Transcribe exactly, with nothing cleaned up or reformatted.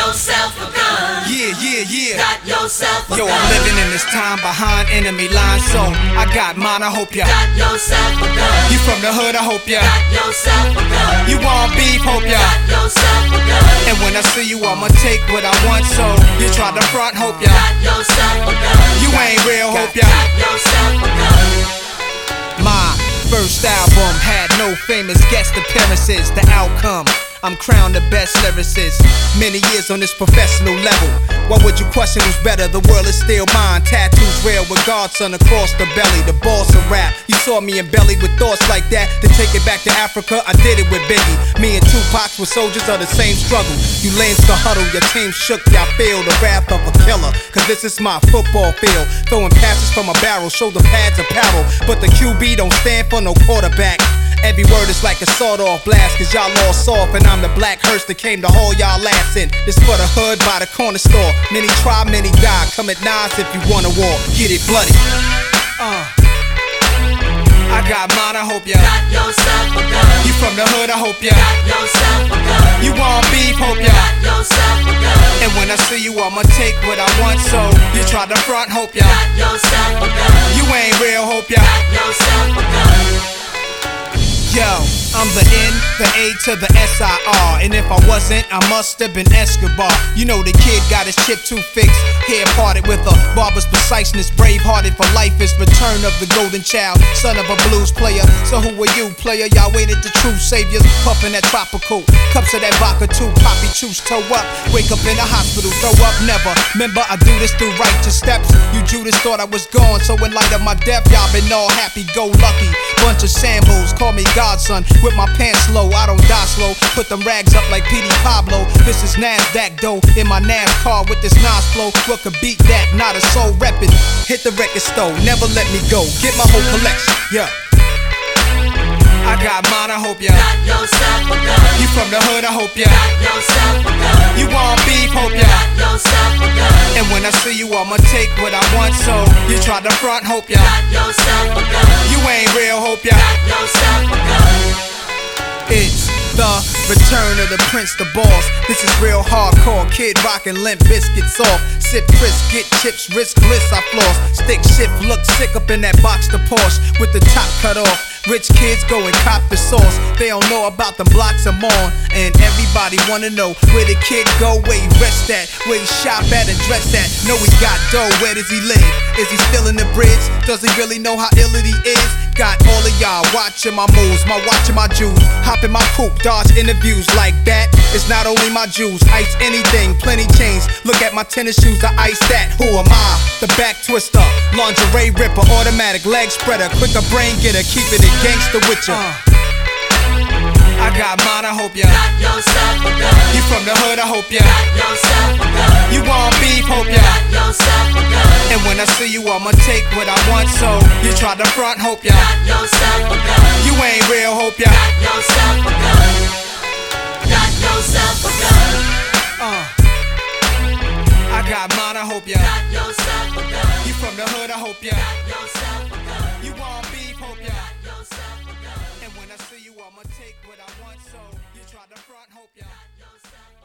yourself a gun. Yeah, yeah, yeah. Got yourself a Yo, gun. I'm living in this time behind enemy lines, so I got mine, I hope ya. Got yourself a gun. You from the hood, I hope ya. Got yourself a gun. You want beef, hope ya. Got yourself a gun. And when I see you, I'ma take what I want, so you try to front, hope ya. Got yourself a gun. You ain't real, hope ya. Got yourself a gun. My first album had no famous guest appearances. The outcome, I'm crowned the best lyricist. Many years on this professional level. Why would you question who's better? The world is still mine. Tattoos real with Godson across the belly. The boss of rap. You saw me in belly with thoughts like that. To take it back to Africa, I did it with Biggie. Me and Tupac were soldiers of the same struggle. You lames can huddle, your team shook, y'all feel the wrath of a killer. Cause this is my football field. Throwing passes from a barrel, shoulder pads apparel. But the Q B don't stand for no quarterback. Every word is like a sawed-off blast, cause y'all all soft, and I'm the black hearse that came to haul y'all ass in. This for the hood by the corner store. Many try, many die. Come at Nas if you want a war. Get it bloody. Uh. I got mine, I hope ya. Got yourself a gun. You from the hood, I hope ya. Got yourself a gun. You want beef, hope ya. Got yourself a gun. And when I see you, I'ma take what I want, so you try to front, hope ya. Got yourself a gun. You ain't real, hope ya. Got yourself a gun. Yo, I'm the N, the A to the S I R. And if I wasn't, I must have been Escobar. You know the kid got his chip too fixed, hair parted with a barber's preciseness. Brave-hearted for life is return of the golden child, son of a blues player. So who are you, player? Y'all waited the true saviors, puffin' that tropical. Cups of that vodka too, poppy juice, toe up. Wake up in the hospital, throw up, never. Remember, I do this through righteous steps. You Judas thought I was gone, so in light of my death, y'all been all happy-go-lucky. Bunch of shambles, call me Godson. With my pants low, I don't die slow. Put them rags up like P D Pablo. This is NASDAQ dough in my NASCAR with this Nas flow. What could beat that? Not a soul reppin'. Hit the record store, never let me go. Get my whole collection, yeah. I got mine, I hope ya. Got yourself a gun. You from the hood, I hope ya. Got yourself a gun. You want beef, hope ya. Got yourself a gun. And when I see you, I'ma take what I want, so you try to front, hope ya. Got yourself a gun. You ain't real, hope ya. Got yourself a gun. It's the return of the Prince, the boss. This is real hardcore. Kid rockin' Limp Biscuit soft. Sip crisp, get chips, risk bliss, I floss. Stick shift, look sick up in that box to Porsche with the top cut off. Rich kids go and cop the sauce. They don't know about them blocks I'm on. And everybody wanna know where the kid go, where he rest at, where he shop at and dress at. Know he got dough, where does he live? Is he still in the bridge? Does he really know how ill it he is? Got all of y'all watching my moves, my watching my jewels. Hop in my coupe, dodge interviews like that. It's not only my jewels, ice anything, plenty chains. Look at my tennis shoes, I ice that. Who am I? The back twister, lingerie ripper, automatic leg spreader, quicker brain getter, keeping it gangster with ya. Uh. I got mine, I hope ya. Got yourself a gun. You from the hood, I hope ya. Got yourself a gun. You want beef, hope ya. Got yourself a gun. And when I see you, I'ma take what I want, so you try to front, hope ya. Got yourself a gun. You ain't real, hope ya. Got yourself a gun. Got yourself a gun. Uh. I got mine, I hope ya. Got yourself a gun. You from the hood, I hope ya. Got yourself a gun. You want beef, hope ya. Got yourself a gun. And when I see you, I'ma take what I want, so you try to front, hope ya. Got yourself